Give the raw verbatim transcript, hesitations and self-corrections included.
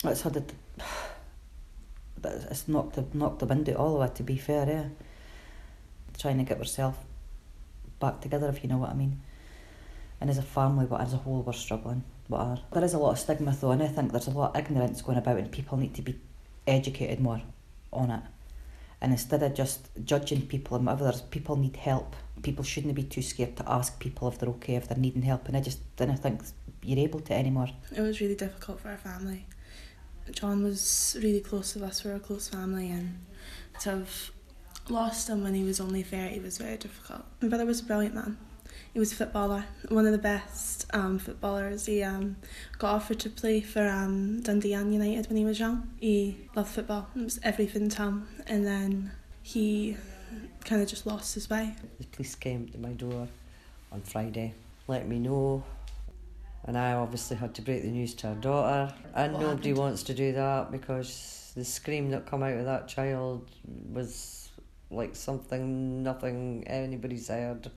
It's had it, it's knocked the, knocked the wind out all of it, to be fair, eh? Trying to get herself back together, if you know what I mean. And as a family, but as a whole, we're struggling. We are. There is a lot of stigma though, and I think there's a lot of ignorance going about, and people need to be educated more on it. And instead of just judging people and whatever, there's people need help. People shouldn't be too scared to ask people if they're okay, if they're needing help. And I just didn't think you're able to anymore. It was really difficult for our family. John was really close to us. We were a close family, and to have lost him when he was only thirty was very difficult. My brother was a brilliant man. He was a footballer, one of the best um, footballers. He um, got offered to play for um, Dundee United when he was young. He loved football. It was everything to him. And then he kind of just lost his way. The police came to my door on Friday, let me know, and I obviously had to break the news to our daughter. And What nobody happened? wants to do that, because the scream that come out of that child was like something nothing anybody's heard.